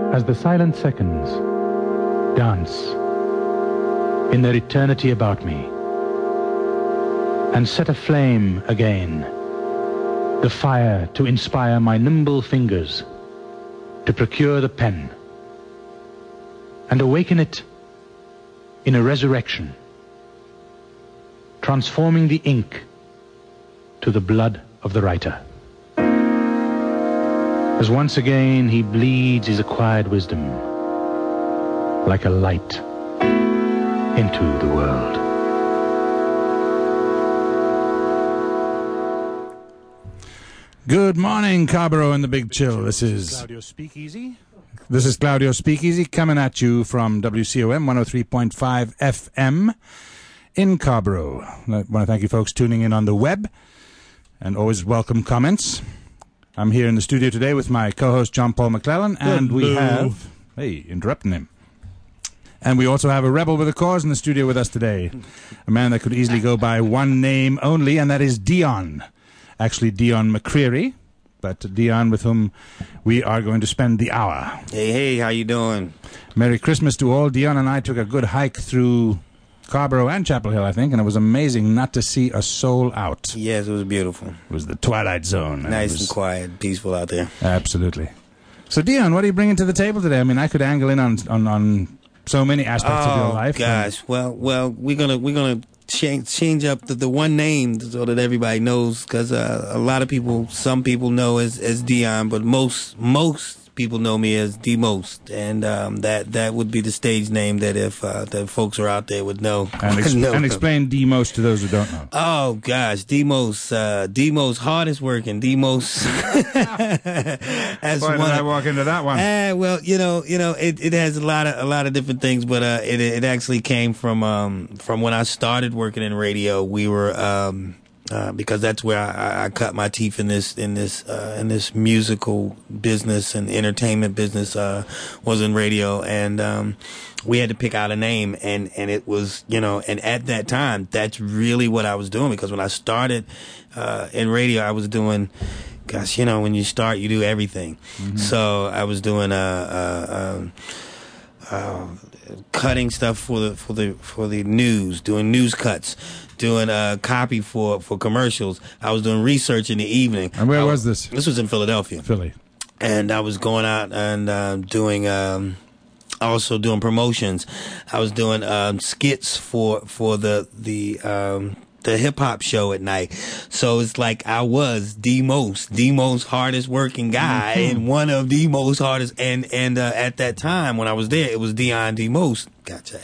as the silent seconds dance in their eternity about me and set aflame again the fire to inspire my nimble fingers to procure the pen and awaken it in a resurrection, transforming the ink to the blood of the writer. As once again he bleeds his acquired wisdom like a light into the world. Good morning, Carborough and the Big Chill. This is Claudio Speakeasy. This is Claudio Speakeasy coming at you from WCOM 103.5 FM in Carborough. I want to thank you folks tuning in on the web and always welcome comments. I'm here in the studio today with my co-host John Paul McClellan, and we have... Hey, interrupting him. And we also have a rebel with a cause in the studio with us today. A man that could easily go by one name only, and that is Dion. Actually, Dion McCreary, but Dion with whom we are going to spend the hour. Hey, how you doing? Merry Christmas to all. Dion and I took a good hike through Carborough and Chapel Hill, I think, and it was amazing not to see a soul out. Yes, it was beautiful. It was the Twilight Zone. Nice and quiet, peaceful out there. Absolutely. So, Dion, what are you bringing to the table today? I mean, I could angle in on so many aspects of your life. Oh, gosh. Well, we're gonna change up the one name so that everybody knows, because a lot of people, some people know as Dion, but most people know me as D-Most, and that would be the stage name that if the folks are out there would know. And explain D-Most to those who don't know. Oh gosh, D-Most hardest working, D-Most. Why did I walk into that one? Well, it has a lot of different things, but it actually came from when I started working in radio. We were because that's where I cut my teeth in this musical business and entertainment business, was in radio, and we had to pick out a name, and it was, and at that time, that's really what I was doing, because when I started in radio, I was doing, gosh, when you start, you do everything. Mm-hmm. So I was doing cutting stuff for the news, doing news cuts, doing copy for commercials. I was doing research in the evening. And where was this? This was in Philadelphia. Philly. And I was going out and doing also doing promotions. I was doing skits for the hip hop show at night. So it's like I was the most hardest working guy, and one of the most hardest. And at that time when I was there, it was Dion D-Most. Gotcha.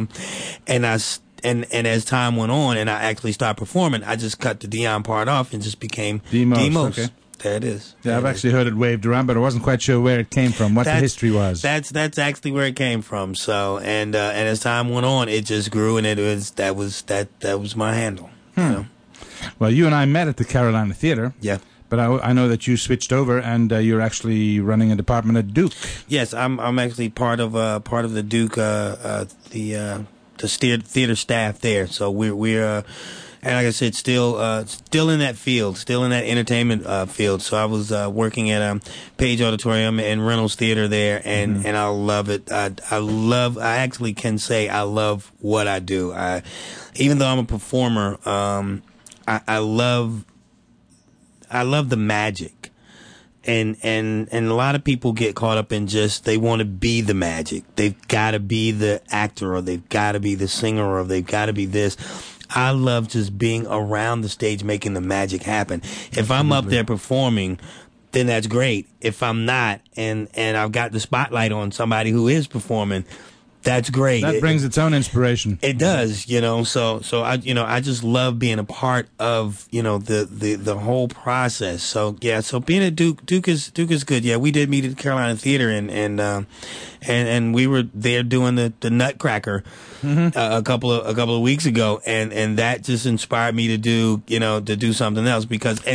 And as time went on and I actually started performing, I just cut the Dion part off and just became D-Most. Okay. There it is. Yeah, I've actually heard it waved around, but I wasn't quite sure where it came from, what the history was. That's actually where it came from. So and as time went on, it just grew, and that was my handle. Well, you and I met at the Carolina Theater. Yeah. But I know that you switched over, and you're actually running a department at Duke. Yes, I'm actually part of the Duke the theater staff there. So we're and like I said, still in that field, still in that entertainment field. So I was working at Page Auditorium and Reynolds Theater there, and I love it. I actually can say I love what I do. Even though I'm a performer, I love the magic. And a lot of people get caught up in just, they want to be the magic. They've got to be the actor, or they've got to be the singer, or they've got to be this. I love just being around the stage, making the magic happen. If I'm up there performing, then that's great. If I'm not, and I've got the spotlight on somebody who is performing, that's great. That brings its own inspiration. It does, So I just love being a part of, the whole process. So yeah, so being at Duke is good. Yeah, we did meet at the Carolina Theater, and we were there doing the Nutcracker a couple of weeks ago, and that just inspired me to do something else, because and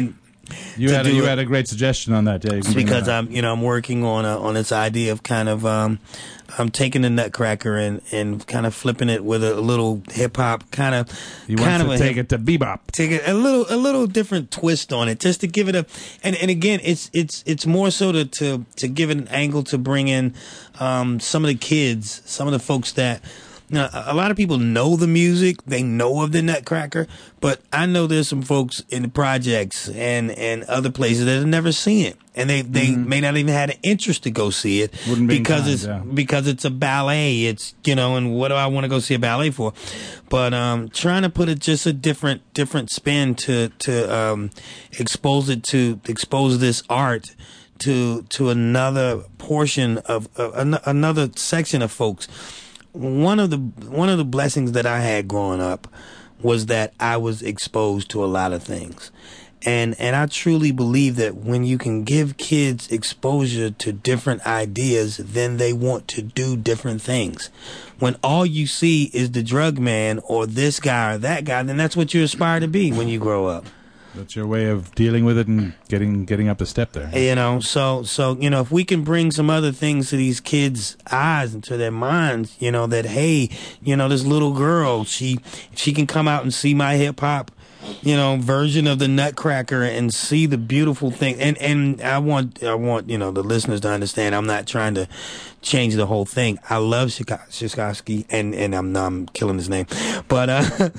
You had a great suggestion on that. Yeah, because I'm working on this idea of kind of I'm taking the Nutcracker and kind of flipping it with a little hip hop kind of. You want to take it to bebop. Take it a little different twist on it, just to give it and again it's more so to give it an angle to bring in some of the kids, some of the folks that. Now, a lot of people know the music, they know of the Nutcracker, but I know there's some folks in the projects and other places that have never seen it. And they may not even have an interest to go see it because it's a ballet. It's, and what do I want to go see a ballet for? But trying to put it just a different spin to expose this art to another portion of another section of folks. One of the blessings that I had growing up was that I was exposed to a lot of things. And I truly believe that when you can give kids exposure to different ideas, then they want to do different things. When all you see is the drug man or this guy or that guy, then that's what you aspire to be when you grow up. That's your way of dealing with it and getting up the step there. So if we can bring some other things to these kids' eyes and to their minds, that hey, this little girl, she can come out and see my hip hop, version of the Nutcracker and see the beautiful thing. And I want the listeners to understand I'm not trying to change the whole thing. I love Tchaikovsky and I'm killing his name. But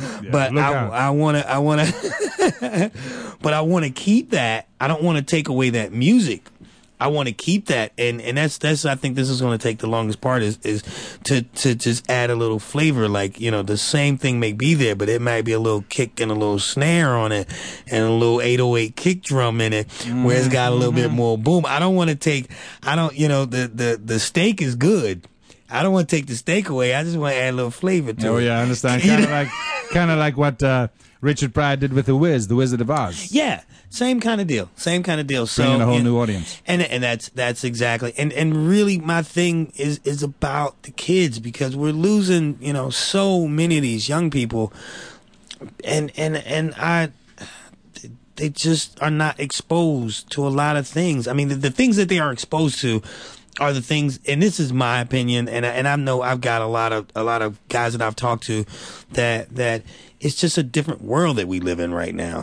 I want to but I want to keep that. I don't want to take away that music. I want to keep that, and that's I think this is going to take the longest part is to just add a little flavor. Like, the same thing may be there, but it might be a little kick and a little snare on it and a little 808 kick drum in it where it's got a little bit more boom. I don't want to take, the steak is good. I don't want to take the steak away. I just want to add a little flavor to it. Oh yeah, I understand. Kind of like what Richard Pryor did with The Wizard of Oz. Yeah. Same kind of deal. So bringing a whole new audience. And that's exactly. And really my thing is about the kids, because we're losing, so many of these young people and they just are not exposed to a lot of things. I mean, the things that they are exposed to are the things, and this is my opinion, and I know I've got a lot of guys that I've talked to that it's just a different world that we live in right now.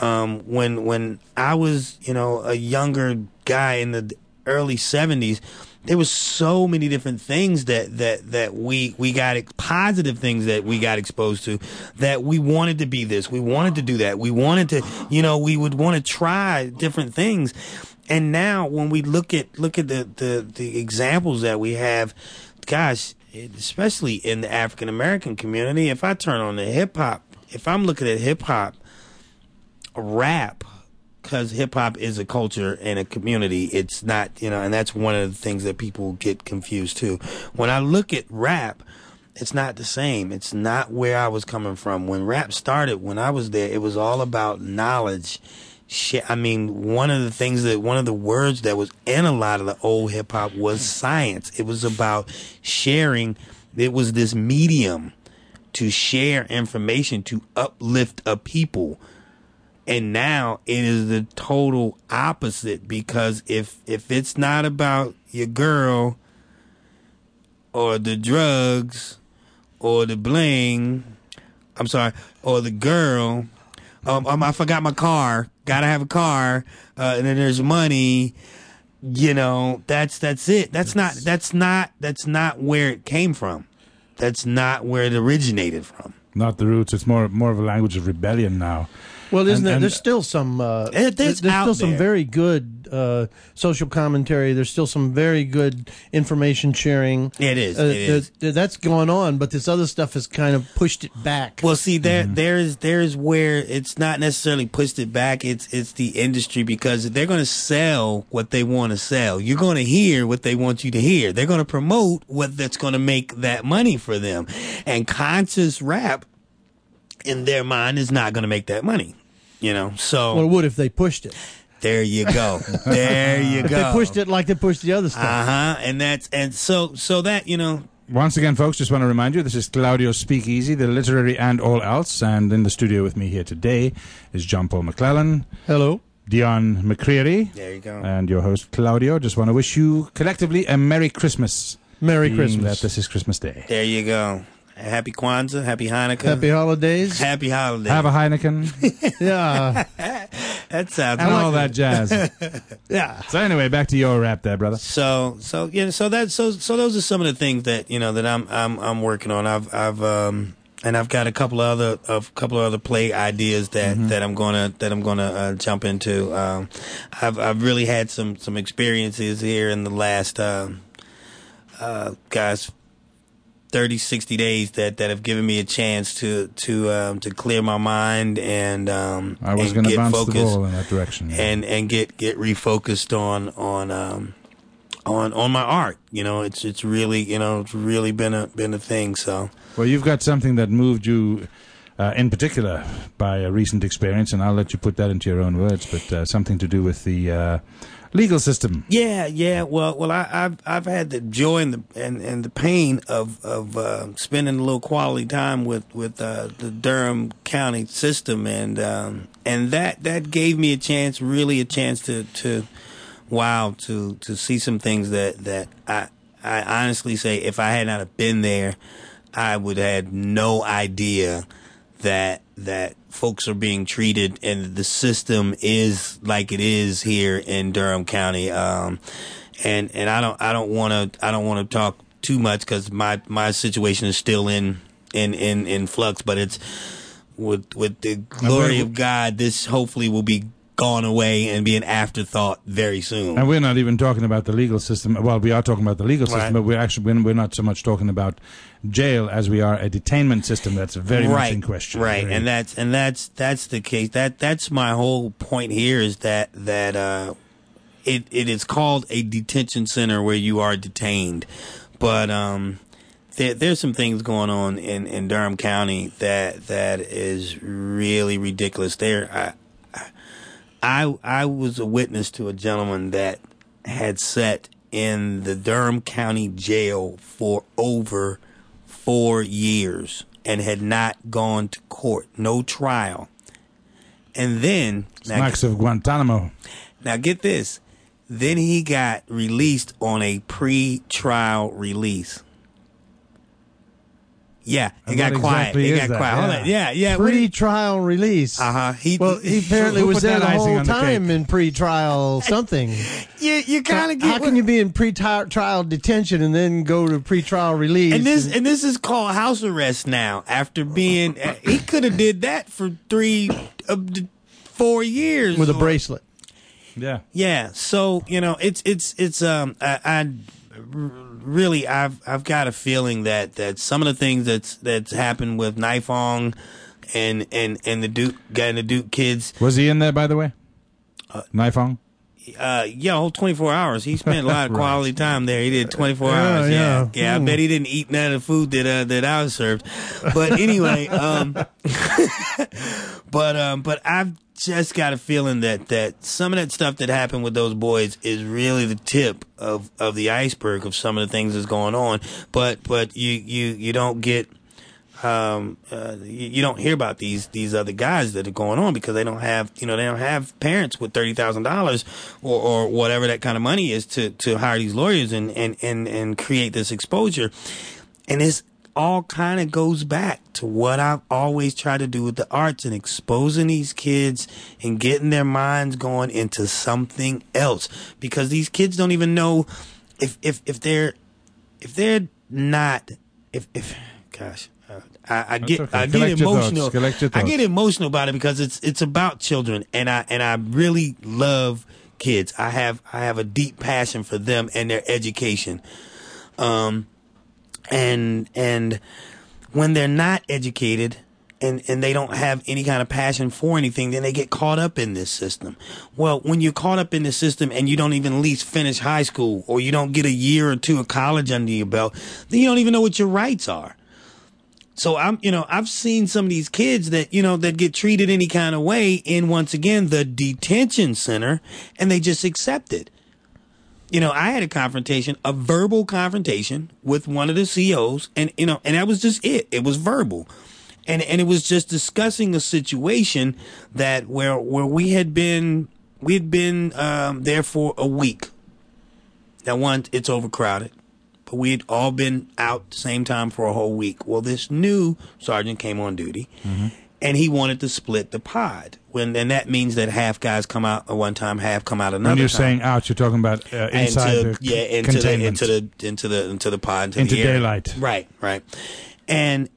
When I was, a younger guy in the early 70s, there was so many different things that we got, positive things that we got exposed to, that we wanted to be this, we wanted to do that, we wanted to, we would want to try different things. And now when we look at the examples that we have, gosh, especially in the African American community, if I turn on the hip hop, if I'm looking at hip hop, rap, because hip hop is a culture and a community, it's not, and that's one of the things that people get confused too. When I look at rap, it's not the same. It's not where I was coming from. When rap started, when I was there, it was all about knowledge. I mean, one of the words that was in a lot of the old hip hop was science. It was about sharing. It was this medium to share information, to uplift a people. And now it is the total opposite, because if it's not about your girl or the drugs or the bling, or the girl, I forgot my car, gotta have a car, and then there's money, that's it. That's not where it came from. That's not where it originated from. Not the roots. It's more of a language of rebellion now. Well, there's still some there's still some very good social commentary. There's still some very good information sharing. It is. That's going on, but this other stuff has kind of pushed it back. Well, see, there's where it's not necessarily pushed it back. It's the industry, because they're going to sell what they want to sell. You're going to hear what they want you to hear. They're going to promote what that's going to make that money for them. And conscious rap, in their mind, is not going to make that money. So. Well, it would if they pushed it. There you go. There you go. If they pushed it like they pushed the other stuff. And so that, Once again, folks, just want to remind you, this is Claudio Speakeasy, the literary and all else. And in the studio with me here today is John Paul McClellan. Hello. Dion McCreary. There you go. And your host, Claudio. Just want to wish you collectively a Merry Christmas. Merry Christmas. That this is Christmas Day. There you go. Happy Kwanzaa, Happy Hanukkah. Happy holidays. Happy holidays. Have a Heineken. Yeah. That sounds and all that jazz. Yeah. So anyway, back to your rap there, brother. So those are some of the things that that I'm working on. I've got a couple of other play ideas that I'm gonna jump into. I've really had some experiences here in the last 30, 60 days that have given me a chance to clear my mind and I was going to bounce focused, the ball in that direction, yeah. and get refocused on my art. It's really it's really been a thing. So well, you've got something that moved you in particular by a recent experience, and I'll let you put that into your own words. But something to do with the legal system. Yeah. Well, I've had the joy and the pain of spending a little quality time with the Durham County system, and that gave me a chance to see some things that I honestly say if I had not have been there, I would have had no idea that folks are being treated and the system is like it is here in Durham County. And I don't want to talk too much because my situation is still in flux, but it's with the glory of God, this hopefully will be gone away and be an afterthought very soon. And we're not even talking about the legal system. Well, we are talking about the legal system, but we're not so much talking about jail as we are a detainment system that's very much in question. Right, and that's the case. That's my whole point here is that it is called a detention center where you are detained, but there's some things going on in Durham County that is really ridiculous. I was a witness to a gentleman that had sat in the Durham County jail for over 4 years and had not gone to court, no trial. And then smacks of Guantanamo. Now get this. Then he got released on a pre-trial release. Yeah, it got quiet. It got quiet. Hold on. Yeah. Pre-trial release. He apparently was there the whole time in pre-trial something. You kind of get. How can you be in pre-trial detention and then go to pre-trial release? And this is called house arrest now. After being, he could have did that for 3 of 4 years with a bracelet. Yeah. Yeah. So really, I've got a feeling that some of the things that's happened with Nifong and the Duke kids. Was he in there, by the way? Nifong? Whole 24 hours. He spent a lot of quality time there. He did 24 hours. Yeah. I bet he didn't eat none of the food that I was served. But anyway, but I've just got a feeling that some of that stuff that happened with those boys is really the tip of the iceberg of some of the things that's going on. But you don't get you don't hear about these other guys that are going on because they don't have parents with $30,000 or whatever that kind of money is to hire these lawyers and create this exposure. And it's all kind of goes back to what I've always tried to do with the arts and exposing these kids and getting their minds going into something else, because these kids don't even know if they're not gosh. I get emotional. I get emotional about it because it's about children, and I really love kids. I have a deep passion for them and their education. And when they're not educated and they don't have any kind of passion for anything, then they get caught up in this system. Well, when you're caught up in the system and you don't even at least finish high school, or you don't get a year or two of college under your belt, then you don't even know what your rights are. So I've seen some of these kids that get treated any kind of way in, once again, the detention center, and they just accept it. I had a verbal confrontation with one of the COs, and that was just it. It was verbal. And it was just discussing a situation that where we had been we'd been there for a week. Now, one, it's overcrowded, but we'd all been out at the same time for a whole week. Well, this new sergeant came on duty, and he wanted to split the pod. And that means that half guys come out at one time, half come out another time. When you're saying out, you're talking about inside into the pod, into the daylight. Right. And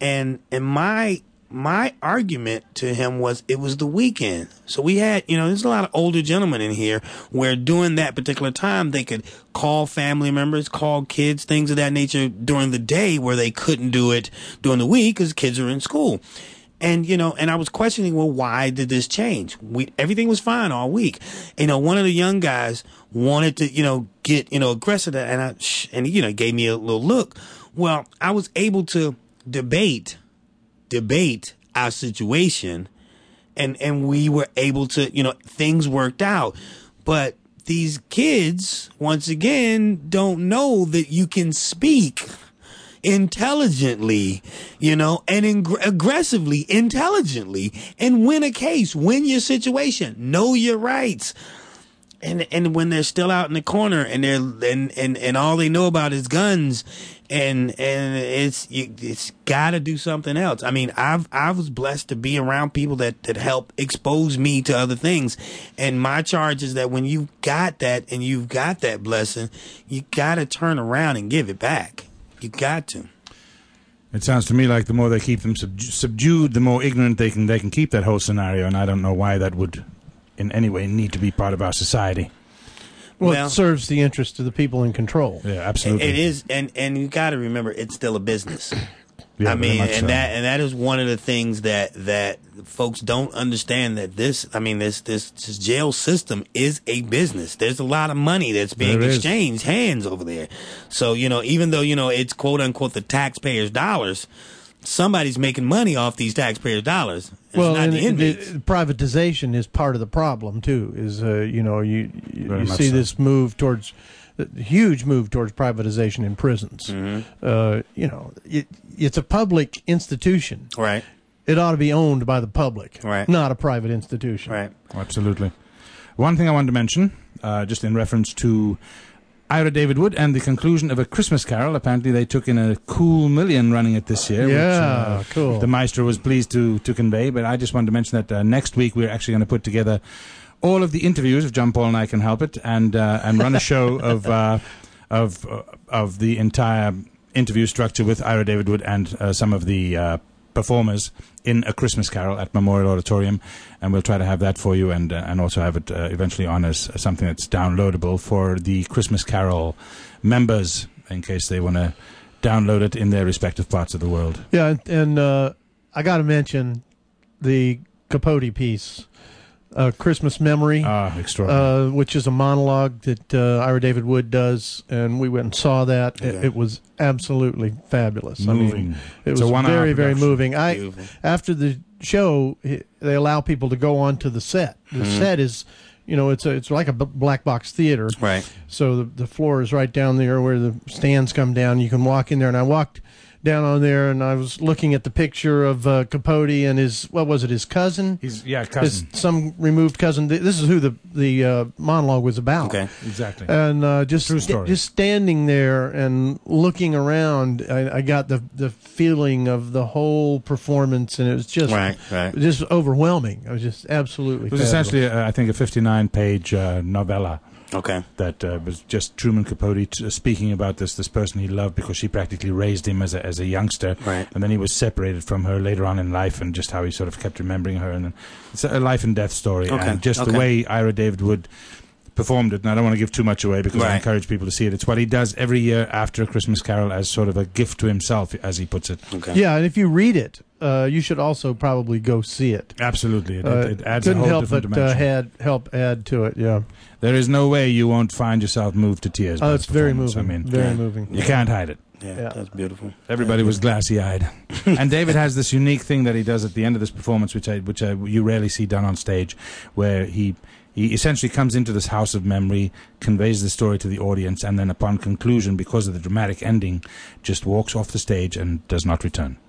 my argument to him was it was the weekend. So we had, there's a lot of older gentlemen in here where during that particular time they could call family members, call kids, things of that nature during the day where they couldn't do it during the week because kids are in school. And, and I was questioning, well, why did this change? Everything was fine all week. One of the young guys wanted to, get, aggressive and he, gave me a little look. Well, I was able to debate our situation and we were able to, things worked out. But these kids, once again, don't know that you can speak intelligently, and aggressively, intelligently, and win a case, win your situation, know your rights. And when they're still out in the corner and and all they know about is guns, and it's got to do something else. I mean, I was blessed to be around people that help expose me to other things, and my charge is that when you've got that and you've got that blessing, you got to turn around and give it back. You got to. It sounds to me like the more they keep them subdued, the more ignorant they can keep that whole scenario, and I don't know why that would in any way need to be part of our society. Well, it serves the interest of the people in control. Yeah, absolutely. It is, and you got to remember, it's still a business. Yeah, I mean, that is one of the things that folks don't understand, that this jail system is a business. There's a lot of money that's being exchanged hands over there. So, even though, it's quote unquote the taxpayers' dollars, somebody's making money off these taxpayers' dollars. Well, and the privatization is part of the problem too. Is you see this move towards huge move towards privatization in prisons. It's a public institution. Right. It ought to be owned by the public, right, not a private institution. Right. Absolutely. One thing I wanted to mention, just in reference to Ira David Wood and the conclusion of A Christmas Carol. Apparently they took in a cool $1 million running it this year. Yeah, which, cool. The maestro was pleased to convey, but I just wanted to mention that next week we're actually going to put together all of the interviews, if John Paul and I can help it, and run a show of the entire interview structure with Ira David Wood and some of the performers in A Christmas Carol at Memorial Auditorium, and we'll try to have that for you, and also have it eventually on as something that's downloadable for the Christmas Carol members in case they want to download it in their respective parts of the world. Yeah, and I got to mention the Capote piece, Christmas Memory, which is a monologue that Ira David Wood does, and we went and saw that. Yeah. It was absolutely fabulous. Moving. I mean, it was very, very moving. After the show, they allow people to go onto the set. The set is, it's like a black box theater. Right. So the floor is right down there where the stands come down. You can walk in there, and I walked down on there, and I was looking at the picture of Capote and his cousin? Cousin. Some removed cousin. This is who the monologue was about. Okay, exactly. And just standing there and looking around, I got the feeling of the whole performance, and it was just just overwhelming. It was just absolutely. It was essentially, I think, a 59-page novella. Okay. That was just Truman Capote speaking about this person he loved because she practically raised him as a youngster. Right. And then he was separated from her later on in life, and just how he sort of kept remembering her. And then it's a life and death story. Okay. And just the way Ira David Wood performed it, and I don't want to give too much away because I encourage people to see it. It's what he does every year after A Christmas Carol as sort of a gift to himself, as he puts it. Okay. Yeah, and if you read it, you should also probably go see it. Absolutely. It adds a whole different dimension. Help add to it, yeah. There is no way you won't find yourself moved to tears. Oh, it's very moving. I mean, very moving. You can't hide it. Yeah, that's beautiful. Everybody was glassy-eyed. And David has this unique thing that he does at the end of this performance, which you rarely see done on stage, where he essentially comes into this house of memory, conveys the story to the audience, and then upon conclusion, because of the dramatic ending, just walks off the stage and does not return.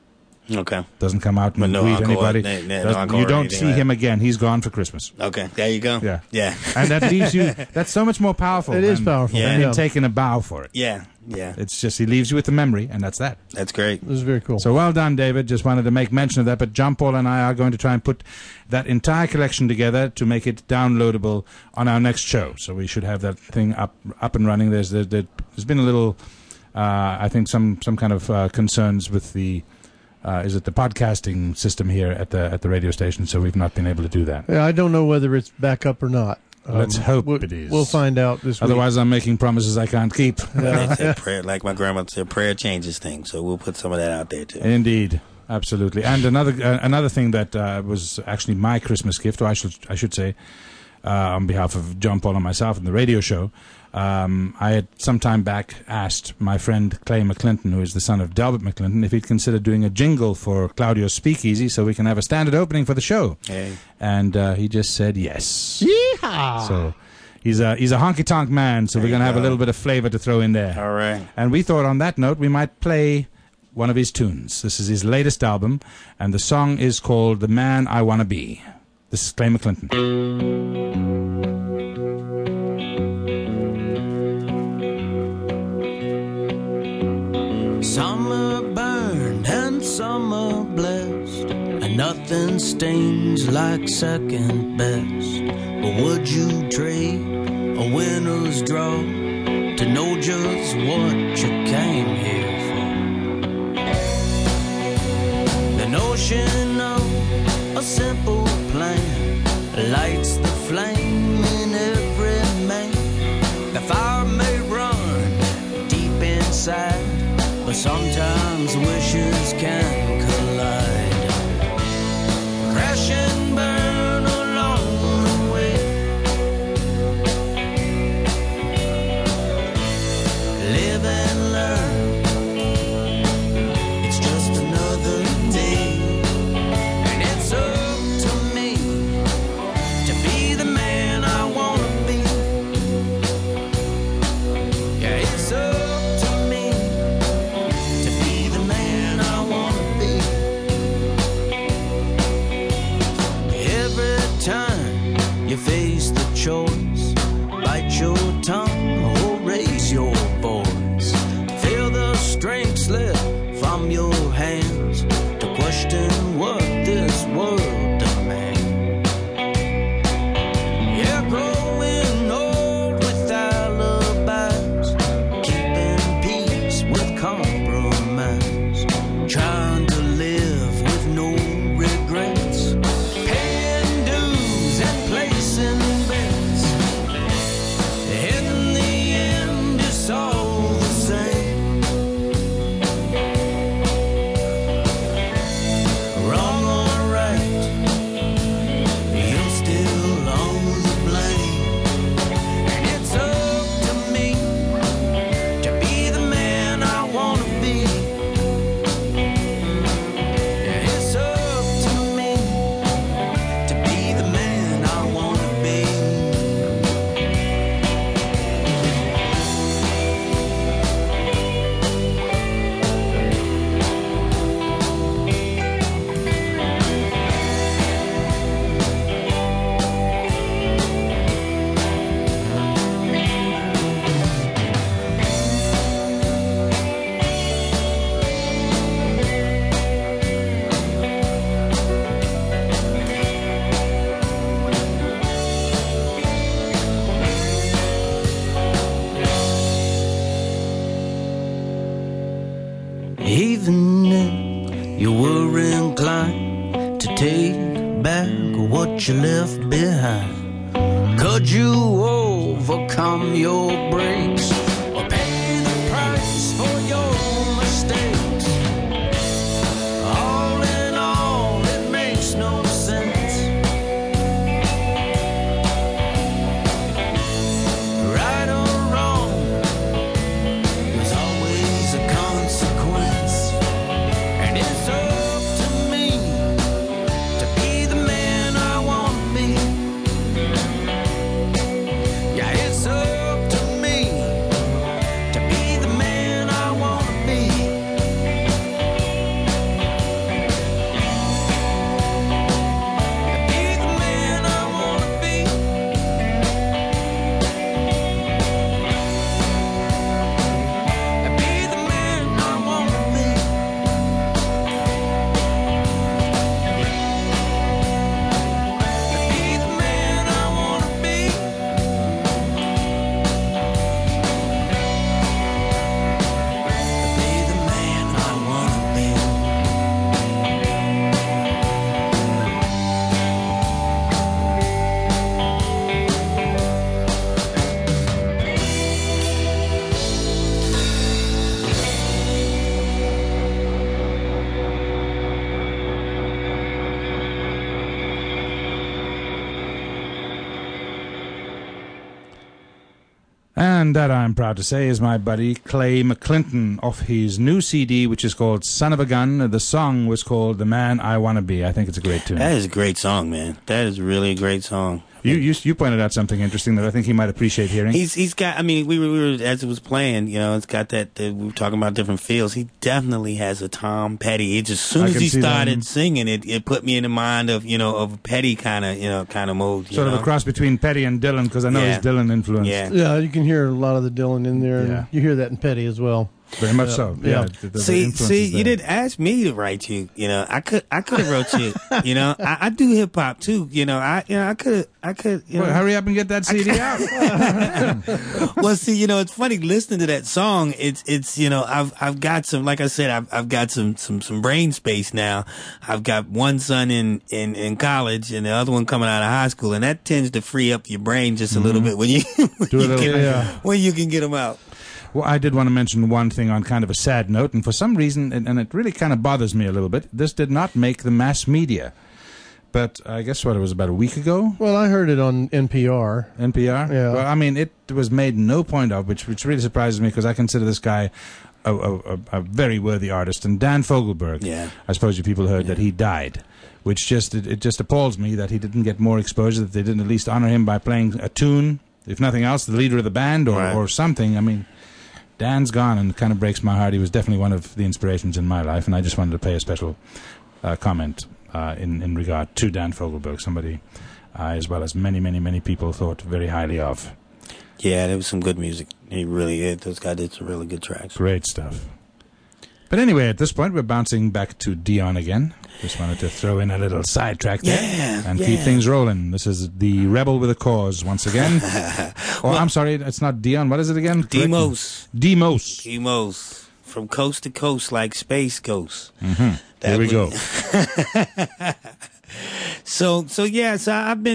Okay. Doesn't come out and greet anybody. You don't see him again. He's gone for Christmas. Okay, there you go. Yeah. And that leaves you, that's so much more powerful. It is powerful. Than taking a bow for it. Yeah. It's just, he leaves you with the memory, and that's that. That's great. It was very cool. So well done, David. Just wanted to make mention of that. But John Paul and I are going to try and put that entire collection together to make it downloadable on our next show. So we should have that thing up and running. There's been a little, I think, some kind of concerns with the podcasting system here at the radio station. So we've not been able to do that. Yeah, I don't know whether it's back up or not. Let's hope it is. We'll find out this week. Otherwise, I'm making promises I can't keep. Prayer, like my grandmother said, prayer changes things. So we'll put some of that out there too. Indeed, absolutely. And another thing that was actually my Christmas gift, or I should say, on behalf of John Paul and myself and the radio show, I had some time back asked my friend Clay McClinton, who is the son of Delbert McClinton, if he'd consider doing a jingle for Claudio's Speakeasy so we can have a standard opening for the show. Hey. And he just said yes. Yeehaw! So he's a honky-tonk man, so we're going to have a little bit of flavor to throw in there. All right. And we thought on that note we might play one of his tunes. This is his latest album, and the song is called The Man I Wanna Be. This is Clay McClinton. Some are burned and some are blessed, and nothing stains like second best. But would you trade a winner's draw to know just what you came here for? The notion of a simple plan lights the flame in every man. The fire may run deep inside, but sometimes wishes can collide. Crash and burn along the way. Live and learn. It's just another day. And it's up to me to be the man I wanna be. Yeah, it's up to me to be the man I wanna be. Every time you face the choice, bite your tongue or raise your voice. Feel the strength slip from your hands to question what this world demands. Yeah, growing old with alibis, keeping peace with compromise, trying to live with no regrets, paying dues and placing bets. In the end, it's all the same. Wrong or right, you're still on the blame. And it's up to me to be the man I wanna be. Yeah, it's up to me to be the man I wanna be. Even if you were inclined to take back what you left behind, could you overcome your breaks or pay the price for your mistakes? All in all, it makes no sense. Right or wrong, there's always a consequence. And it's up to me to be the man I wanna be. Yeah, it's up to me And that, I'm proud to say, is my buddy Clay McClinton off his new CD, which is called Son of a Gun. The song was called The Man I Wanna Be. I think it's a great tune. That is a great song, man. That is really a great song. You pointed out something interesting that I think he might appreciate hearing. He's got, I mean, we were as it was playing, you know, it's got that we were talking about different feels. He definitely has a Tom Petty. It just, as soon as he started singing, it put me in the mind of, you know, of Petty kind of mode. Sort of a cross between Petty and Dylan, because I know he's Dylan influenced. Yeah, you can hear a lot of the Dylan in there. Yeah. And you hear that in Petty as well. Very much so. Yeah. See, you didn't ask me to write you. You know, I could have wrote you. You know, I do hip hop too. You know, I could. You know. Well, hurry up and get that CD out. Well, see, you know, it's funny listening to that song. It's you know, I've got some, like I said, I've got some brain space now. I've got one son in college and the other one coming out of high school, and that tends to free up your brain just a little bit when you when you can get them out. Well, I did want to mention one thing on kind of a sad note, and for some reason, and it really kind of bothers me a little bit, this did not make the mass media. But I guess it was about a week ago? Well, I heard it on NPR. NPR? Yeah. Well, I mean, it was made no point of, which really surprises me, because I consider this guy a very worthy artist. And Dan Fogelberg, I suppose you people heard that he died, which it just appalls me that he didn't get more exposure, that they didn't at least honor him by playing a tune, if nothing else, the leader of the band or something. I mean, Dan's gone, and it kind of breaks my heart. He was definitely one of the inspirations in my life, and I just wanted to pay a special comment in regard to Dan Fogelberg, somebody as well as many, many, many people thought very highly of. Yeah, there was some good music. He really did. Those guys did some really good tracks. Great stuff. But anyway, at this point, we're bouncing back to Dion again. Just wanted to throw in a little sidetrack there and keep things rolling. This is the Rebel with a Cause once again. I'm sorry, it's not Dion. What is it again? Demos. Demos. From coast to coast like Space Ghost. Mm-hmm. There we go. So I've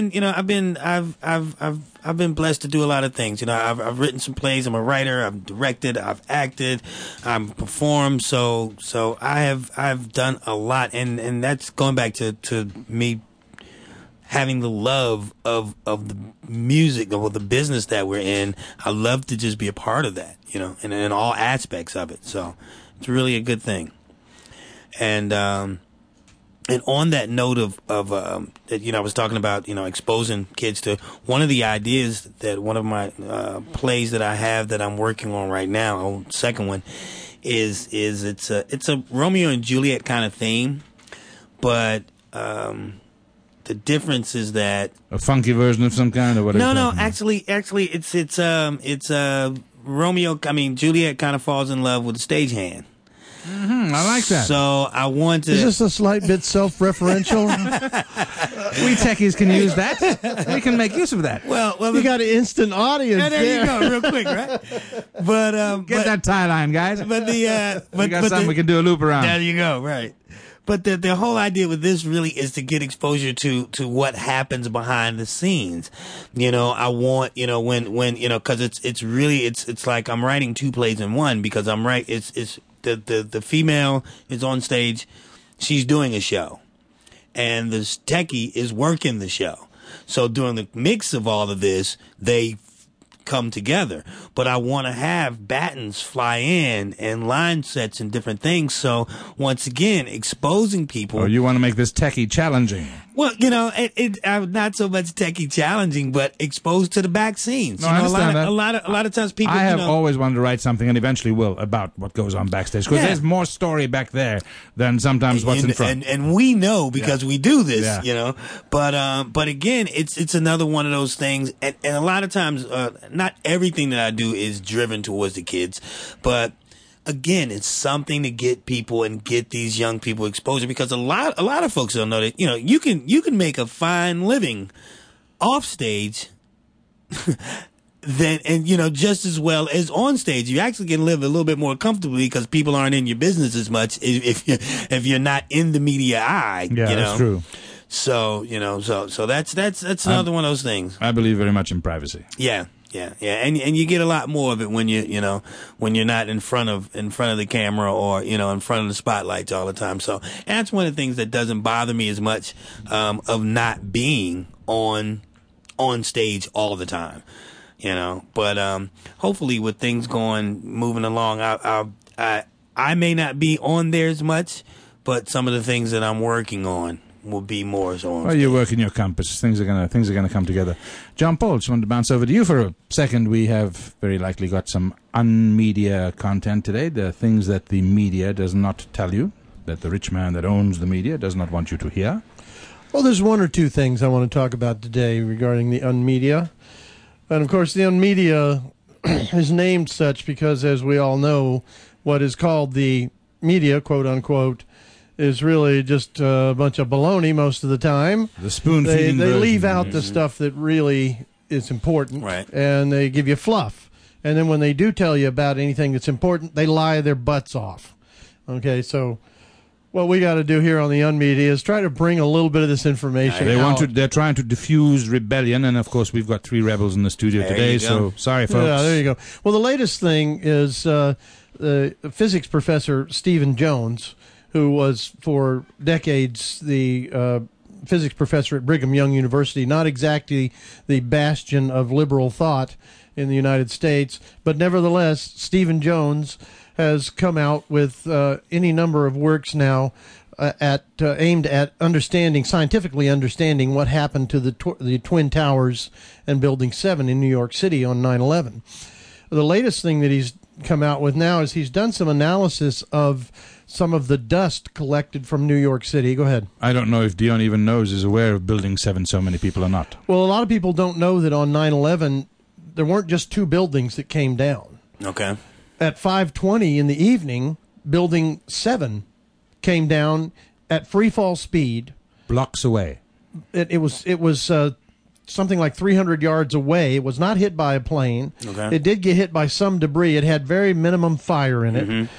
been blessed to do a lot of things. You know, I've written some plays. I'm a writer. I've directed. I've acted. I've performed. So I've done a lot, and that's going back to me having the love of the music, of the business that we're in. I love to just be a part of that, you know, and in all aspects of it. So it's really a good thing. And on that note of that, you know, I was talking about, you know, exposing kids to one of the ideas that one of my plays that I have that I'm working on right now, second one, is it's a Romeo and Juliet kind of theme, but the difference is that a funky version of some kind, or whatever. No, actually, it's Romeo. I mean, Juliet kind of falls in love with the stagehand. Mm-hmm, I like that. So I want to. Is this a slight bit self-referential? We techies can use that. We can make use of that. Well, you got an instant audience. There you go, real quick, right? But get that tie line, guys. But the we got something we can do a loop around. There you go, right? But the whole idea with this really is to get exposure to what happens behind the scenes. You know, I want, you know, when you know, because it's really it's like I'm writing two plays in one, because it's the female is on stage, she's doing a show, and the techie is working the show. So during the mix of all of this, they come together. But I want to have battens fly in and line sets and different things. So once again, exposing people. Oh, you want to make this techie challenging? Well, you know, not so much techie challenging, but exposed to the back scenes. No, you know, I understand a lot of times people. I have always wanted to write something, and eventually will, about what goes on backstage, because there's more story back there than sometimes what's in front. And we know because we do this, you know. But again, it's another one of those things, and a lot of times, not everything that I do is driven towards the kids, but again, it's something to get people and get these young people exposure, because a lot of folks don't know that, you know, you can make a fine living off stage and you know, just as well as on stage. You actually can live a little bit more comfortably because people aren't in your business as much if you're not in the media eye. Yeah, you know? That's true. So, you know, so that's another one of those things. I believe very much in privacy. Yeah. And you get a lot more of it when when you're not in front of the camera, or, you know, in front of the spotlights all the time. So, and that's one of the things that doesn't bother me as much, of not being on stage all the time. you know. But hopefully, with things moving along, I may not be on there as much, but some of the things that I'm working on will be more so. Well, you're working your compass. Things are gonna come together. John Paul, just wanted to bounce over to you for a second. We have very likely got some unmedia content today. The things that the media does not tell you, that the rich man that owns the media does not want you to hear. Well, there's one or two things I want to talk about today regarding the unmedia. And, of course, the unmedia is named such because, as we all know, what is called the media, quote-unquote, is really just a bunch of baloney most of the time. The spoon-feeding They leave out the stuff that really is important, right, and they give you fluff. And then when they do tell you about anything that's important, they lie their butts off. Okay, so what we got to do here on the Unmedia is try to bring a little bit of this information out. They're trying to diffuse rebellion, and of course we've got 3 rebels in the studio today, so sorry, folks. Yeah, there you go. Well, the latest thing is the physics professor Stephen Jones, who was for decades the physics professor at Brigham Young University, not exactly the bastion of liberal thought in the United States, but nevertheless, Stephen Jones has come out with any number of works now aimed at scientifically understanding what happened to the Twin Towers and Building 7 in New York City on 9/11. The latest thing that he's come out with now is he's done some analysis of some of the dust collected from New York City. Go ahead. I don't know if Dion even is aware of Building 7, so many people are not. Well, a lot of people don't know that on 9/11, there weren't just 2 buildings that came down. Okay. At 5:20 in the evening, Building 7 came down at free fall speed. Blocks away. It was something like 300 yards away. It was not hit by a plane. Okay. It did get hit by some debris. It had very minimum fire in it.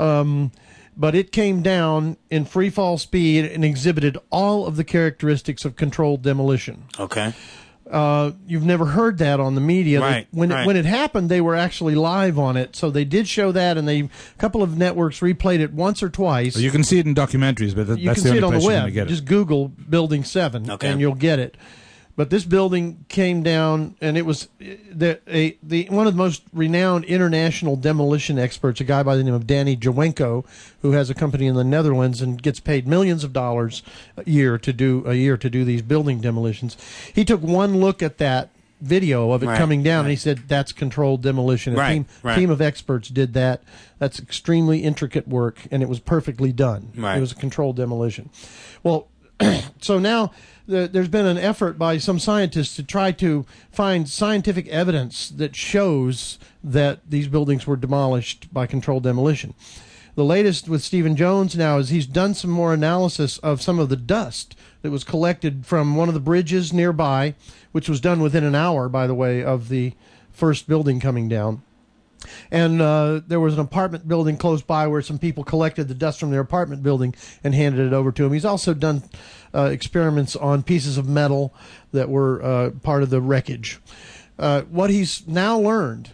But it came down in free fall speed and exhibited all of the characteristics of controlled demolition. Okay. You've never heard that on the media. Right. When it happened, they were actually live on it, so they did show that, and a couple of networks replayed it once or twice. Well, you can see it in documentaries, but you that's can the see only it on the place you're web. going to get it. Just Google Building 7, and you'll get it. But this building came down, and it was one of the most renowned international demolition experts, a guy by the name of Danny Jawenko, who has a company in the Netherlands and gets paid millions of dollars a year to do these building demolitions. He took one look at that video of it coming down, and he said, that's controlled demolition. A team of experts did that. That's extremely intricate work, and it was perfectly done. It was a controlled demolition. Well, so now there's been an effort by some scientists to try to find scientific evidence that shows that these buildings were demolished by controlled demolition. The latest with Stephen Jones now is he's done some more analysis of some of the dust that was collected from one of the bridges nearby, which was done within an hour, by the way, of the first building coming down. And there was an apartment building close by where some people collected the dust from their apartment building and handed it over to him. He's also done experiments on pieces of metal that were part of the wreckage. What he's now learned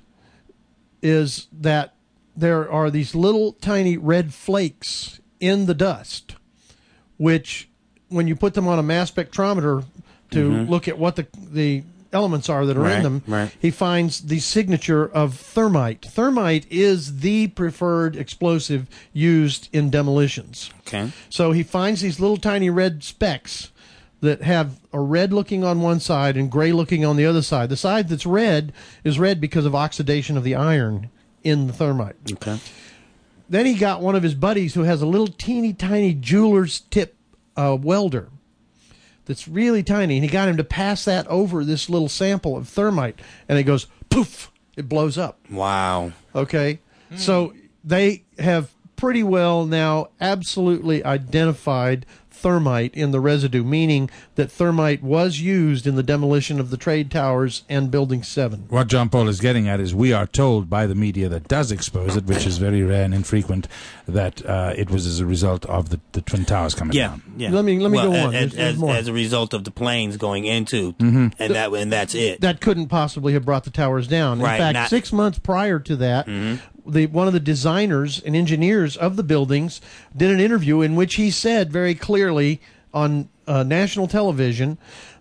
is that there are these little tiny red flakes in the dust, which when you put them on a mass spectrometer to look at what the elements are that are in them, he finds the signature of thermite. Thermite is the preferred explosive used in demolitions. Okay. So he finds these little tiny red specks that have a red looking on one side and gray looking on the other side. The side that's red is red because of oxidation of the iron in the thermite. Okay. Then he got one of his buddies who has a little teeny tiny jeweler's tip welder that's really tiny, and he got him to pass that over this little sample of thermite, and it goes poof, it blows up. Wow. Okay, so they have pretty well now absolutely identified thermite in the residue, meaning that thermite was used in the demolition of the trade towers and Building 7. What John Paul is getting at is we are told by the media that does expose it, which is very rare and infrequent, that it was as a result of the Twin Towers coming down. Yeah. Let me go on. As a result of the planes going into, and that's it. That couldn't possibly have brought the towers down. In fact, 6 months prior to that, one of the designers and engineers of the buildings did an interview in which he said very clearly on national television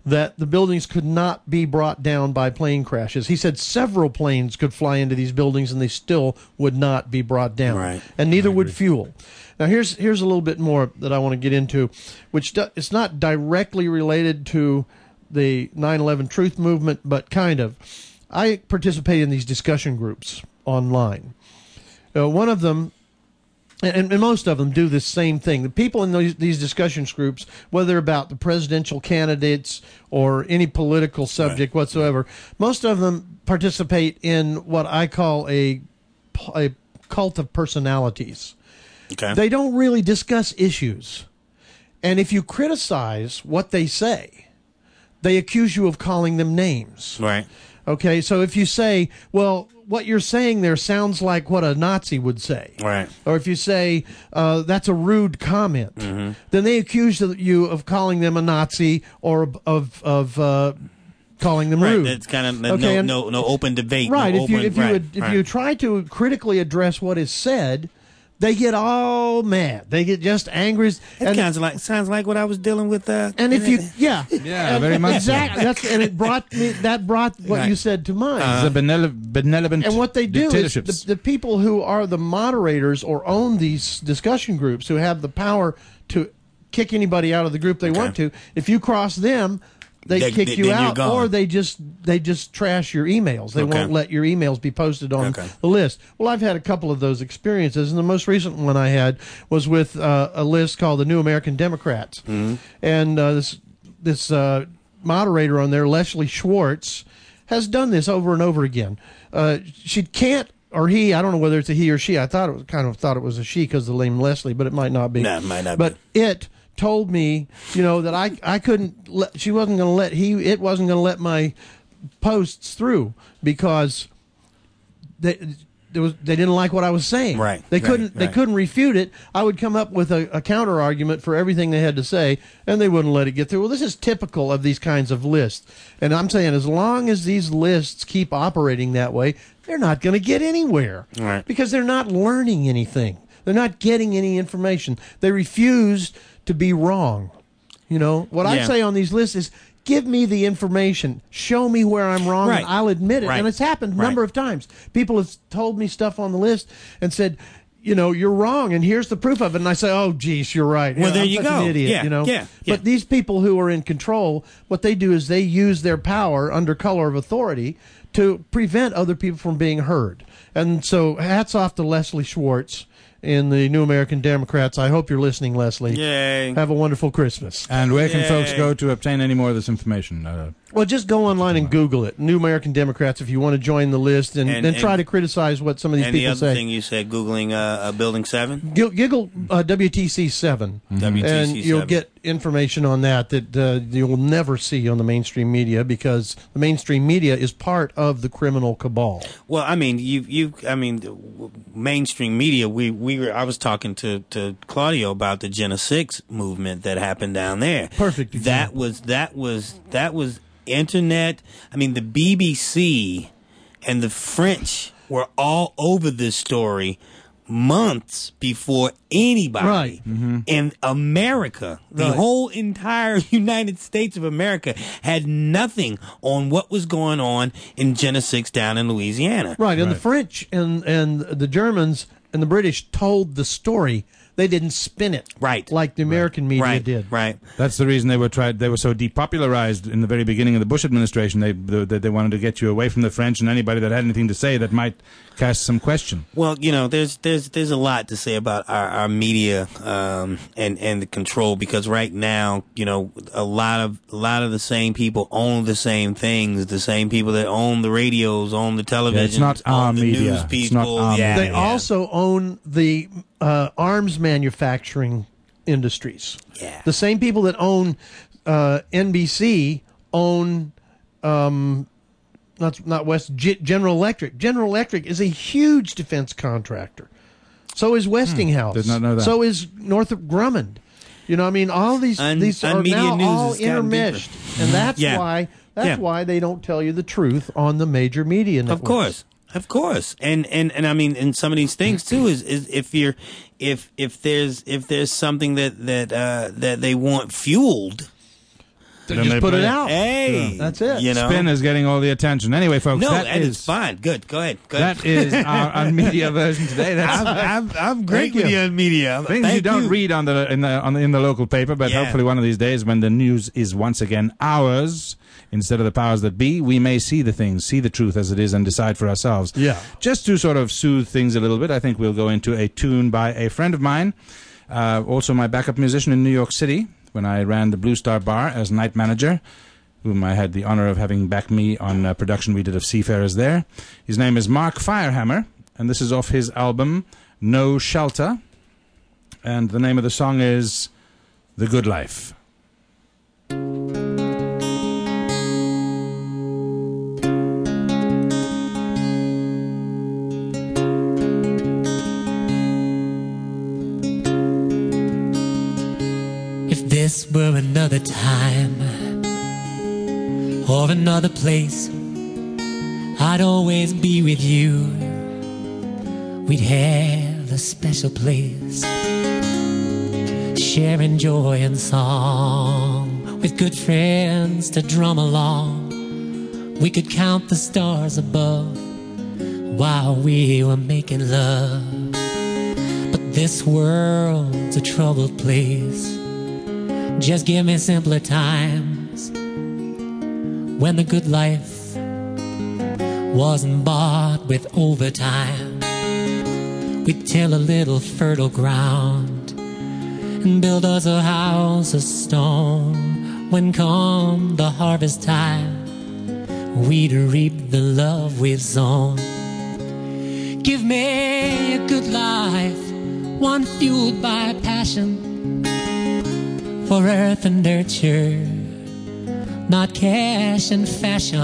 that the buildings could not be brought down by plane crashes. He said several planes could fly into these buildings and they still would not be brought down. Right. And neither would fuel. Now, here's a little bit more that I want to get into, which it's not directly related to the 9/11 Truth Movement, but kind of. I participate in these discussion groups online. One of them, and most of them do this same thing. The people in these discussion groups, whether about the presidential candidates or any political subject whatsoever, most of them participate in what I call a cult of personalities. Okay. They don't really discuss issues. And if you criticize what they say, they accuse you of calling them names. Right. Okay, so if you say, well, what you're saying there sounds like what a Nazi would say. Right. Or if you say, that's a rude comment, then they accuse you of calling them a Nazi or of calling them rude. It's kind of Okay, no open debate. Right. No If you try to critically address what is said, they get all mad. They get just angry. It sounds like what I was dealing with. And if you, very much exactly. And it brought what you said to mind. The benevolent And what they do is dictatorships. the people who are the moderators or own these discussion groups, who have the power to kick anybody out of the group they want to, if you cross them, they kick you out, or they just trash your emails. They won't let your emails be posted on the list. Well, I've had a couple of those experiences, and the most recent one I had was with a list called the New American Democrats, and this moderator on there, Leslie Schwartz, has done this over and over again. She can't. Or he, I don't know whether it's a he or she. I thought it was a she because of the name Leslie, but it might not be. No, it might not but be. It told me, that I couldn't let, it wasn't going to let my posts through because they didn't like what I was saying. Right. They couldn't refute it. I would come up with a counter argument for everything they had to say, and they wouldn't let it get through. Well, this is typical of these kinds of lists. And I'm saying as long as these lists keep operating that way, they're not going to get anywhere. Right. Because they're not learning anything. They're not getting any information. They refuse to be wrong. What I say on these lists is, give me the information. Show me where I'm wrong, and I'll admit it. Right. And it's happened a number of times. People have told me stuff on the list and said, you're wrong, and here's the proof of it. And I say, oh, geez, you're right. Well, there I'm you such go. an idiot, Yeah. But these people who are in control, what they do is they use their power under color of authority to prevent other people from being heard. And so hats off to Leslie Schwartz in the New American Democrats. I hope you're listening, Leslie. Yay. Have a wonderful Christmas. And where can folks go to obtain any more of this information? Well, just go online and Google it. New American Democrats, if you want to join the list, and then try to criticize what some of these people say. And the other thing you said, Googling Building 7? Giggle WTC 7. WTC and you'll 7. get information on that you'll never see on the mainstream media, because the mainstream media is part of the criminal cabal. Well, I mean, mainstream media. I was talking to Claudio about the Jena 6 movement that happened down there. Perfect example. That was internet. I mean, the BBC and the French were all over this story months before anybody in America, the whole entire United States of America, had nothing on what was going on in Jena 6 down in Louisiana. Right, and the French and the Germans and the British told the story. They didn't spin it like the American media did. Right. That's the reason they were so depopularized in the very beginning of the Bush administration. They wanted to get you away from the French and anybody that had anything to say that might cast some question. Well, there's a lot to say about our media and the control, because right now, a lot of the same people own the same things. The same people that own the radios, own the television. Yeah, it's not our media. News people. It's not our media. They also own the arms manufacturing industries. Yeah. The same people that own NBC own General Electric. General Electric is a huge defense contractor. So is Westinghouse. Did not know that. So is Northrop Grumman. All these are now all intermeshed, and that's why they don't tell you the truth on the major media networks. Of course, and I mean, and some of these things too is if there's something that they want fueled, Just put it out. Hey, that's it. You know? Spin is getting all the attention. Anyway, folks, No, that is it's fine. Good. Go ahead. That is our unmedia version today. I'm great with the unmedia. Things you don't read in the local paper, but hopefully one of these days, when the news is once again ours instead of the powers that be, we may see the things, see the truth as it is, and decide for ourselves. Yeah. Just to sort of soothe things a little bit, I think we'll go into a tune by a friend of mine, also my backup musician in New York City, when I ran the Blue Star Bar as night manager, whom I had the honor of having back me on a production we did of Seafarers there. His name is Mark Firehammer, and this is off his album No Shelter, and the name of the song is The Good Life. If this were another time or another place, I'd always be with you. We'd have a special place, sharing joy and song, with good friends to drum along. We could count the stars above while we were making love. But this world's a troubled place. Just give me simpler times, when the good life wasn't bought with overtime. We'd till a little fertile ground and build us a house of stone. When come the harvest time, we'd reap the love we've sown. Give me a good life, one fueled by passion, for earth and nurture, not cash and fashion.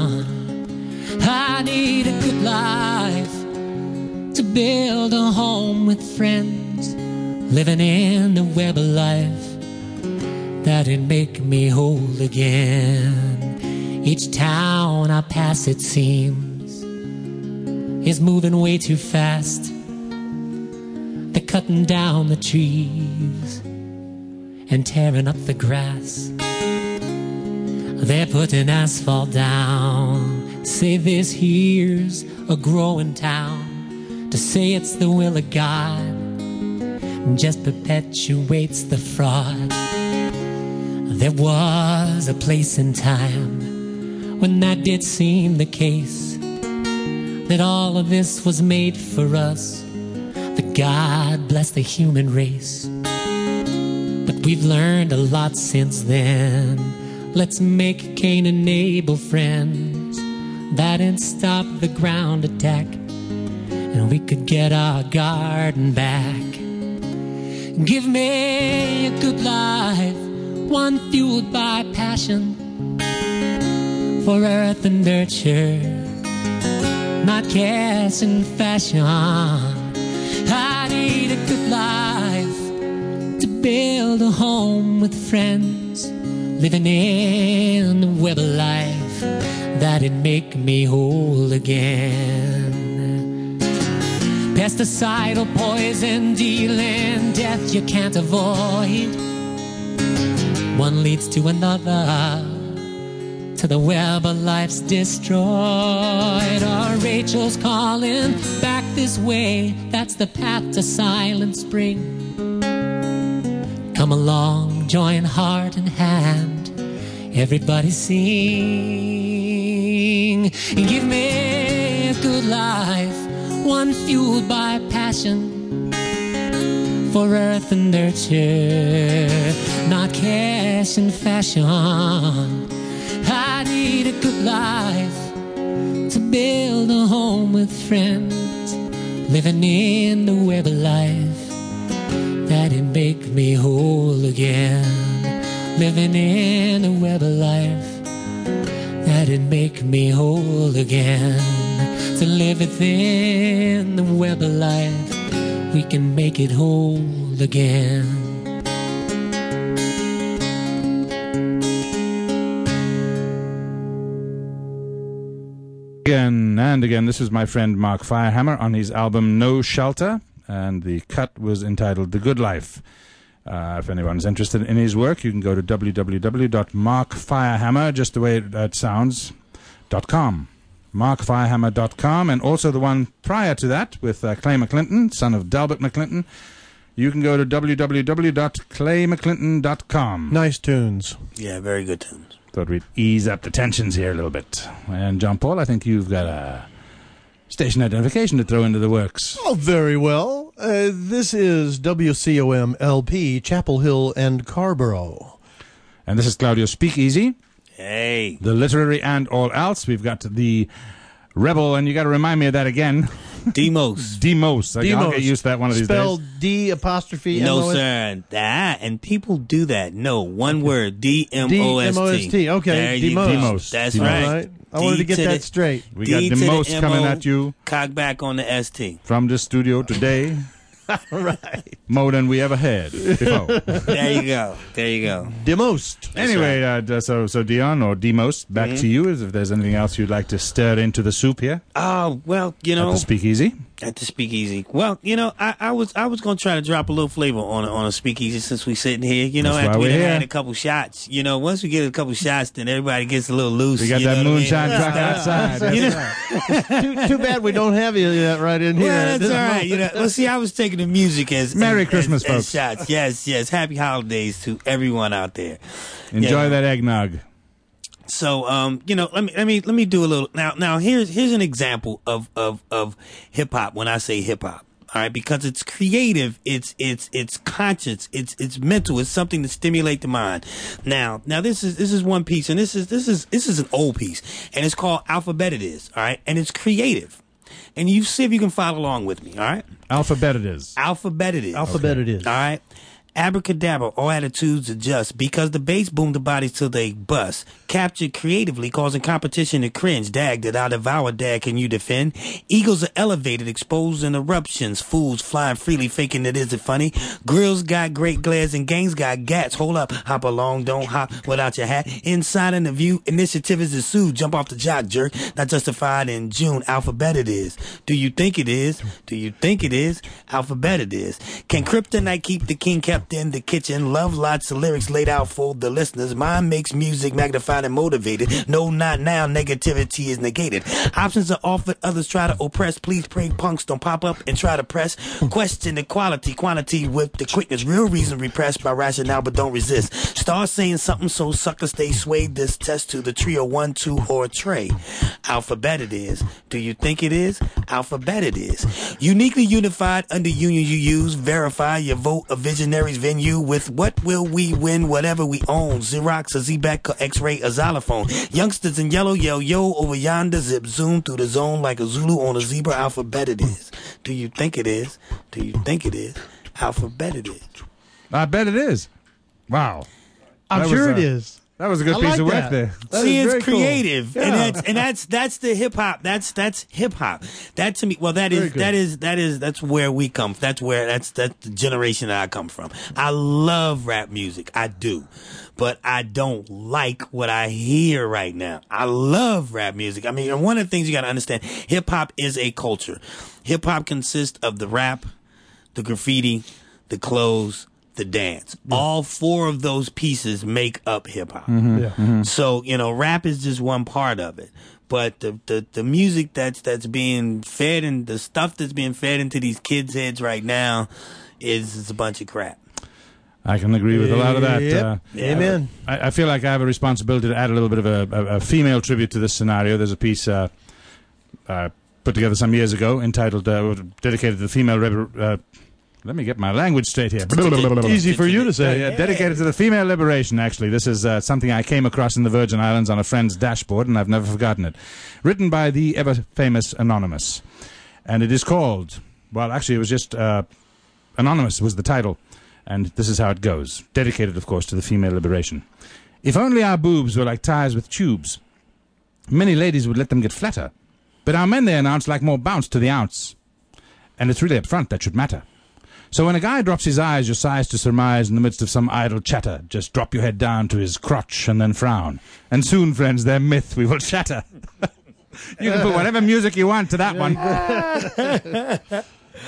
I need a good life to build a home with friends, living in the web of life that'd make me whole again. Each town I pass, it seems, is moving way too fast. They're cutting down the trees and tearing up the grass. They're putting asphalt down, say this here's a growing town. To say it's the will of God just perpetuates the fraud. There was a place in time when that did seem the case, that all of this was made for us, that God bless the human race. But we've learned a lot since then. Let's make Cain and Abel friends. That'd stop the ground attack, and we could get our garden back. Give me a good life, one fueled by passion, for earth and nurture, not cash and fashion. I need a good life to build a home with friends, living in the web of life that'd make me whole again. Pesticidal poison dealing, death you can't avoid. One leads to another, till the web of life's destroyed. Our Rachel's calling back this way, that's the path to Silent Spring. Come along, join heart and hand, everybody sing. Give me a good life, one fueled by passion, for earth and nurture, not cash and fashion. I need a good life to build a home with friends, living in the web of life that'd make me whole again. Living in the web of life that'd make me whole again. To live within the web of life, we can make it whole again. Again and again, this is my friend Mark Firehammer on his album No Shelter, and the cut was entitled The Good Life. If anyone's interested in his work, you can go to www.markfirehammer, just the way it sounds, .com. markfirehammer.com, and also the one prior to that with Clay McClinton, son of Delbert McClinton. You can go to www.claymcclinton.com. Nice tunes. Yeah, very good tunes. Thought we'd ease up the tensions here a little bit. And John Paul, I think you've got a station identification to throw into the works. Oh, very well. This is WCOM LP, Chapel Hill and Carborough. And this is Claudio Speakeasy. Hey. The literary and all else. We've got the Rebel, and you got to remind me of that again. Demos. Demos. I'll get used to that one of these Spelled days. D''. No, sir. That, and people do that. No, one word. D-M-O-S-T. D-M-O-S-T. Okay. There you go. Demos. That's Demos. right. All right. I wanted to get that straight. We got Demos coming at you. Cock back on the S-T. From the studio today. Right. More than we ever had before. There you go. There you go. Demost. Anyway, so Dion or Demos, back to you. If there's anything else you'd like to stir into the soup here. Oh, well, you know. At the Speakeasy. At the Speakeasy. Well, you know, I was going to try to drop a little flavor on a Speakeasy since we sitting here. You know, That's after we here. had a couple shots. You know, once we get a couple shots, then everybody gets a little loose. We got that moonshine truck outside. You know? Too bad we don't have you yet right in here. Well, that's all right. You know, well, see, I was taking the music as Merry Christmas, as folks. shots. Yes. Happy holidays to everyone out there. Enjoy that eggnog. So, you know, let me do a little. Now, here's an example of hip hop. When I say hip hop, all right, because it's creative, it's conscious, it's mental, it's something to stimulate the mind. Now, this is one piece, and this is an old piece, and it's called Alphabet It Is, all right, and it's creative. And you see if you can follow along with me, all right? Alphabet It Is. Alphabet It Is. Alphabet It Is. All right. Abracadabra, all attitudes adjust because the bass boom the bodies till they bust. Captured creatively, causing competition to cringe. Dag, did I devour? Dag, can you defend? Eagles are elevated, exposed in eruptions. Fools flying freely, faking it isn't funny. Grills got great glares and gangs got gats. Hold up, hop along, don't hop without your hat. Inside in the view, initiative is ensued. Jump off the jock, jerk. Not justified in June. Alphabet it is. Do you think it is? Do you think it is? Alphabet it is. Can Kryptonite keep the king kept in the kitchen? Love lots of lyrics laid out for the listeners. Mine makes music magnified and motivated. No, not now. Negativity is negated. Options are offered. Others try to oppress. Please pray punks don't pop up and try to press. Question equality, quantity with the quickness. Real reason repressed by rationale, but don't resist. Start saying something so suckers stay swayed. This test to the trio 1, 2, or tray. Alphabet it is. Do you think it is? Alphabet it is. Uniquely unified under union you use. Verify your vote. A visionary's venue with what will we win? Whatever we own. Xerox, a Z-Back, a X-ray, a xylophone. Youngsters in yellow yell yo over yonder. Zip zoom through the zone like a Zulu on a zebra. Alphabet it is. Do you think it is? Do you think it is? Alphabet it is. I bet it is. Wow. I'm sure it is. That was a good piece of work there. See, it's creative, cool. Yeah. and that's the hip hop. That's hip hop. That to me, well, that's where we come. That's the generation that I come from. I love rap music, I do, but I don't like what I hear right now. I love rap music. I mean, one of the things you got to understand: hip hop is a culture. Hip hop consists of the rap, the graffiti, the clothes, the dance. All four of those pieces make up hip hop. Mm-hmm. Yeah. Mm-hmm. So, you know, rap is just one part of it. But the music that's being fed and the stuff that's being fed into these kids' heads right now is a bunch of crap. I can agree with a lot of that. Yep. Amen. I feel like I have a responsibility to add a little bit of a female tribute to this scenario. There's a piece put together some years ago entitled, dedicated to the female let me get my language straight here. Easy for you to say. Yeah, dedicated to the female liberation, actually. This is something I came across in the Virgin Islands on a friend's dashboard, and I've never forgotten it. Written by the ever-famous Anonymous. And it is called, well, actually, it was just Anonymous was the title. And this is how it goes. Dedicated, of course, to the female liberation. If only our boobs were like ties with tubes, many ladies would let them get flatter. But our men, they announce, like more bounce to the ounce. And it's really up front that should matter. So when a guy drops his eyes, your sighs to surmise in the midst of some idle chatter, just drop your head down to his crotch and then frown. And soon, friends, their myth we will shatter. You can put whatever music you want to that one.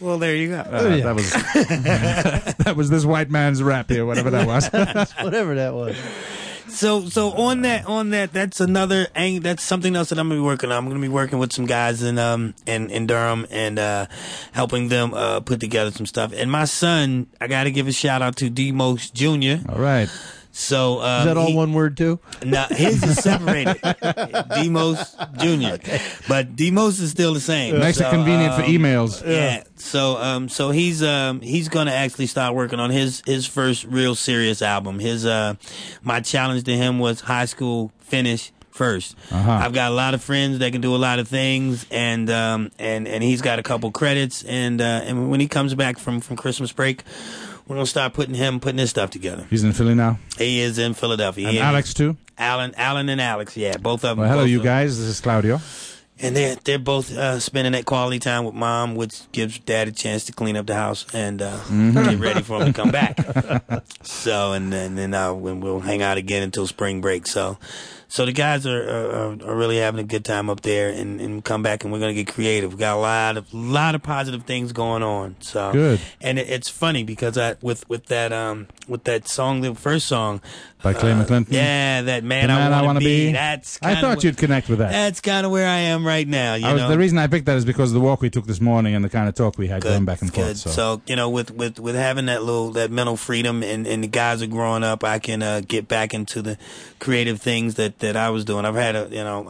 Well, there you go. That was that was this white man's rap here, whatever that was. Whatever that was. So on that, that's another that's something else that I'm gonna be working on. I'm gonna be working with some guys in Durham and helping them put together some stuff. And my son, I gotta give a shout out to Demos Jr. All right. So is that all one word too? No, his is separated. Demos Jr. Okay. But Demos is still the same. Makes it convenient for emails. Yeah. So he's gonna actually start working on his first real serious album. My challenge to him was high school finish first. I've got a lot of friends that can do a lot of things, and he's got a couple credits, and when he comes back from Christmas break, we're gonna start putting his stuff together. He's in Philly now? He is in Philadelphia. And Alex too? Alan and Alex, yeah, both of them. Well, hello, you guys. This is Claudio. And they're both spending that quality time with Mom, which gives Dad a chance to clean up the house and get ready for him to come back. So, and then when we'll hang out again until spring break. So the guys are really having a good time up there, and come back, and we're gonna get creative. We got a lot of positive things going on. So good. And it's funny because with that song, the first song by Clay McClinton. Yeah, that man I want to be. That's I thought you'd connect with that. That's kind of where I am right now. You know, the reason I picked that is because of the walk we took this morning and the kind of talk we had going back and forth. So with having that mental freedom and the guys are growing up, I can get back into the creative things that I was doing. I've had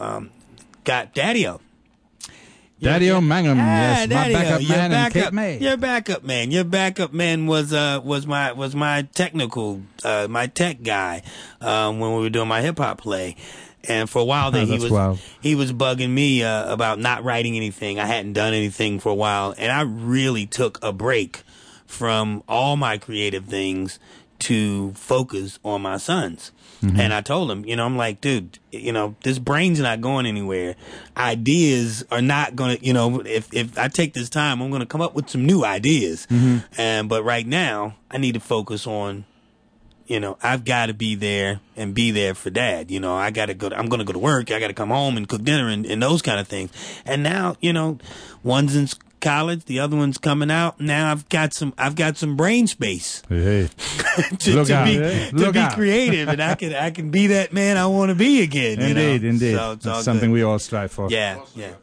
got Daddy-O. Daddy-O Mangum, yes, Daddy-O, my backup man and Cape May. Your backup man was my technical my tech guy when we were doing my hip hop play. And for a while there, he was bugging me about not writing anything. I hadn't done anything for a while, and I really took a break from all my creative things to focus on my sons. Mm-hmm. And I told him, I'm like, dude, this brain's not going anywhere. Ideas are not going to, if I take this time, I'm going to come up with some new ideas. Mm-hmm. But right now, I need to focus on, I've got to be there and be there for Dad. I got to I'm going to go to work. I got to come home and cook dinner and those kind of things. And now, one's in college, the other one's coming out. Now I've got some brain space to be creative, and I can be that man I want to be again. Indeed. So that's something we all strive for. Yeah.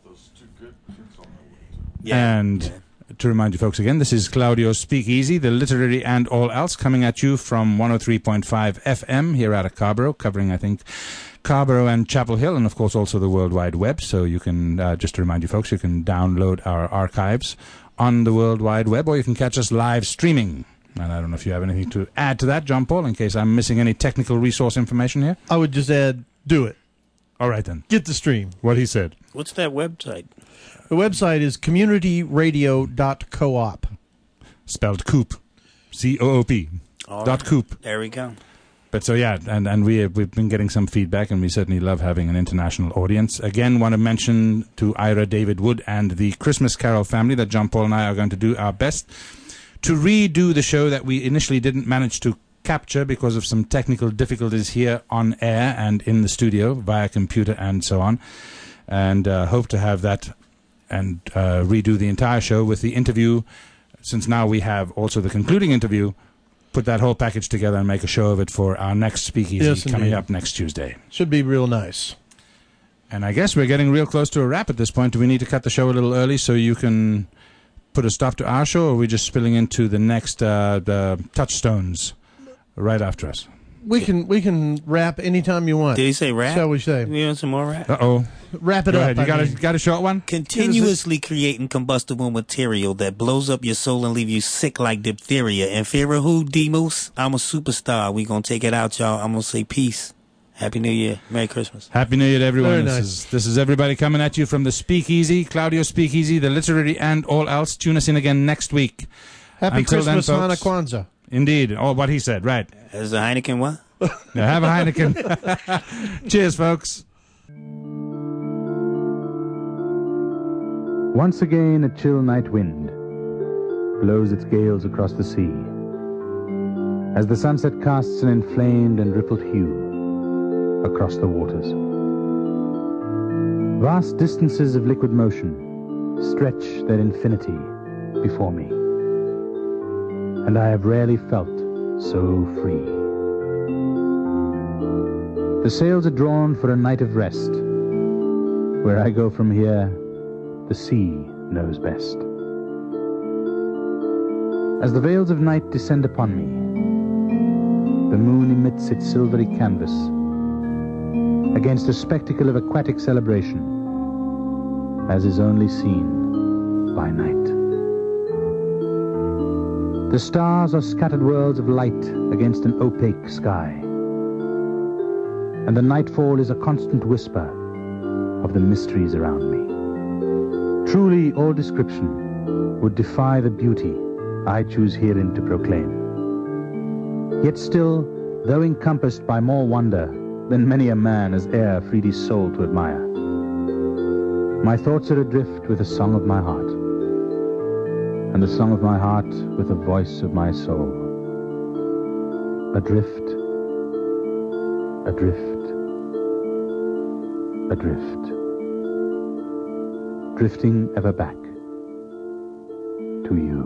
And to remind you folks again, this is Claudio's Speakeasy, the literary and all else, coming at you from 103.5 FM here out of Carborough, covering, I think, Carborough and Chapel Hill, and of course also the World Wide Web. So you can, just to remind you folks, you can download our archives on the World Wide Web, or you can catch us live streaming. And I don't know if you have anything to add to that, John Paul, in case I'm missing any technical resource information here. I would just add, do it. All right then. Get the stream. What he said. What's that website? The website is communityradio.coop. Spelled coop. C-O-O-P. Right. .coop. There we go. But so, yeah, and we've been getting some feedback, and we certainly love having an international audience. Again, want to mention to Ira David Wood and the Christmas Carol family that John Paul and I are going to do our best to redo the show that we initially didn't manage to capture because of some technical difficulties here on air and in the studio via computer and so on. And hope to have that and redo the entire show with the interview, since now we have also the concluding interview, put that whole package together and make a show of it for our next Speakeasy coming up next Tuesday. Should be real nice. And I guess we're getting real close to a wrap at this point. Do we need to cut the show a little early so you can put a stop to our show, or are we just spilling into the next the touchstones right after us? We can wrap anytime you want. Did he say rap? Shall we say? You want some more rap? Uh-oh. Wrap it up. You got a short one? Continuously creating combustible material that blows up your soul and leave you sick like diphtheria. And fear of who, Demos? I'm a superstar. We gonna take it out, y'all. I'm gonna say peace. Happy New Year. Merry Christmas. Happy New Year to everyone. Very nice. This is everybody coming at you from the Speakeasy, Claudio Speakeasy, the literary and all else. Tune us in again next week. Happy Christmas, Hanukkah, Kwanzaa. Indeed. Oh, what he said, right. Is the Heineken what? Yeah, have a Heineken. Cheers, folks. Once again a chill night wind blows its gales across the sea, as the sunset casts an inflamed and rippled hue across the waters. Vast distances of liquid motion stretch their infinity before me, and I have rarely felt so free. The sails are drawn for a night of rest. Where I go from here, the sea knows best. As the veils of night descend upon me, the moon emits its silvery canvas against a spectacle of aquatic celebration, as is only seen by night. The stars are scattered worlds of light against an opaque sky, and the nightfall is a constant whisper of the mysteries around me. Truly, all description would defy the beauty I choose herein to proclaim. Yet still, though encompassed by more wonder than many a man has e'er freed his soul to admire, my thoughts are adrift with the song of my heart, and the song of my heart with the voice of my soul. Adrift, adrift, adrift, drifting ever back to you.